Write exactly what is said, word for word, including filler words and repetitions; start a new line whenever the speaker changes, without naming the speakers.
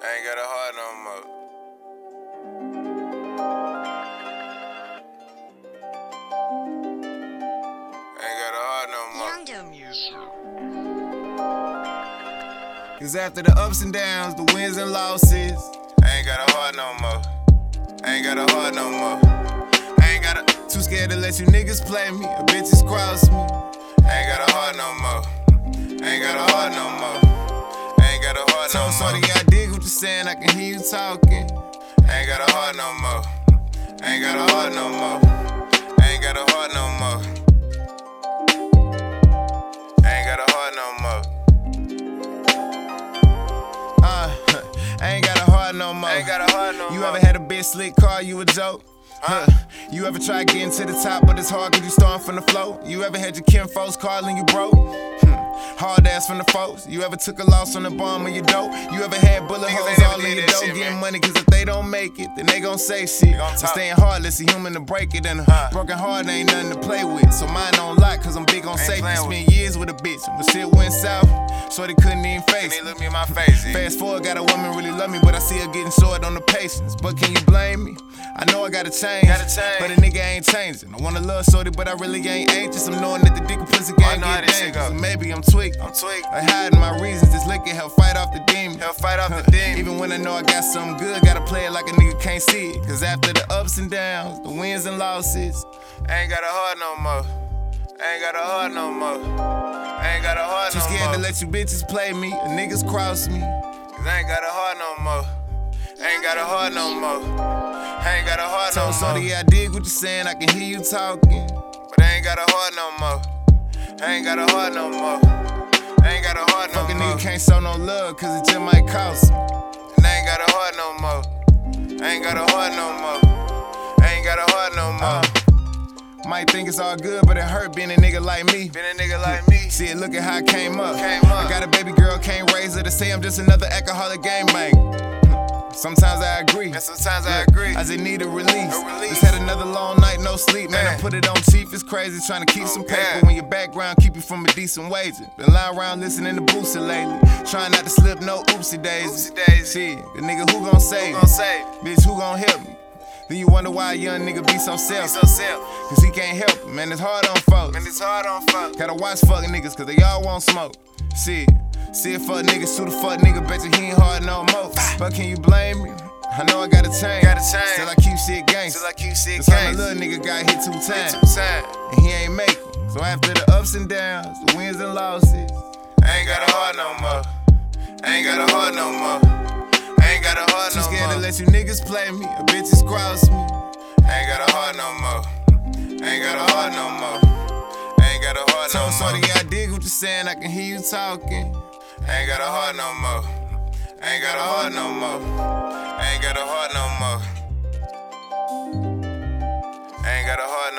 I ain't got a heart no more. I ain't got a heart no more.
Cause after the ups and downs, the wins and losses,
I ain't got a heart no more. I ain't got a heart no more. I ain't got a
too scared to let you niggas play me, or bitches cross me.
I ain't got a heart no more. I ain't got a heart no more. I ain't got a heart no
So
more.
sorry, I dig what you're saying, I can hear you talking.
I ain't got a heart no more. I ain't got a heart no more. I ain't got a heart no more. I ain't got a heart no more.
Uh, I ain't got a heart no more.
I ain't got a heart no more.
You ever had a big slick car, you a joke? Huh. You ever try getting to the top, but it's hard cause you starting from the flow? You ever had your kin folks calling you broke? Hmm. Hard ass from the folks. You ever took a loss on the bomb of your dope? You ever had bullet holes all in your dough? Getting money cause if they don't make it, then they gon' say shit. I'm staying heartless, a human to break it, and a huh. broken heart ain't nothing to play with. So mine on lock cause I'm big on safety. Spent years with a bitch, but shit went south, so they couldn't even face
it. Look me in my face.
Fast forward, got a woman really love me, but I see her getting short on the patience. But can you blame me? I know I gotta change,
gotta change.
but a nigga ain't changing. I wanna love shorty, but I really ain't anxious. I'm knowing that the dick and pussy game get dangerous. So maybe I'm tweaked.
I'm tweaked.
I hiding my reasons. This liquor help fight off the demon.
Help fight off the demon.
Even when I know I got something good, gotta play it like a nigga can't see it. Cause after the ups and downs, the wins and losses,
I ain't got a heart no more. I ain't got a heart no more. I ain't got a heart no more.
Too scared to let you bitches play me, or niggas cross me.
Cause I ain't got a heart no more. I ain't got a heart no more. I ain't got a heart no more.
So yeah, I dig what you're saying, I can hear you talking,
but I ain't got a heart no more. I ain't got a heart no more. I ain't got a heart no more.
Fucking nigga can't show no love, cause it just might cost me.
And I ain't got a heart no more. I ain't got a heart no more. I ain't got a heart no more.
Uh, might think it's all good, but it hurt being a nigga like me.
Being a nigga like me.
See it, look at how I came up.
Came up.
I got a baby girl, can't raise her to say I'm just another alcoholic game man. Sometimes I agree,
and sometimes I agree.
I just need a release.
a release.
Just had another long night, no sleep, man. man. I put it on cheap, it's crazy trying to keep oh, some paper yeah. when your background keep you from a decent wage. Been lying around listening to Boosie lately, trying not to slip no oopsie daisy.
Oopsie daisy.
Shit, the nigga who gon' save
who gon' save?
Bitch, who gon' help me? Then you wonder why a young nigga be so selfish.
So self.
Cause he can't help it, man. It's hard on folks.
Man, it's hard on folks.
Gotta watch fucking niggas cause they all want smoke. Shit, see a fuck nigga, shoot a fuck nigga, bet you he ain't hard no more. But can you blame me? I know I gotta change.
Gotta change.
Still I keep shit gangsta.
Still I keep shit
gangsta.
gangsta.
The little nigga got hit two times.
Two times.
And he ain't make it. So after the ups and downs, the wins and losses,
I ain't got a heart no more. I ain't got a heart no more. I ain't got a heart no more.
Too scared to let you niggas play me, or bitches cross me.
I ain't got a heart no more. I ain't got a heart no more. I ain't got a heart no more.
So sorry, I dig what you're saying, I can hear you talking.
I ain't got a heart no more. I ain't got a heart no more. I ain't got a heart no more. I ain't got a heart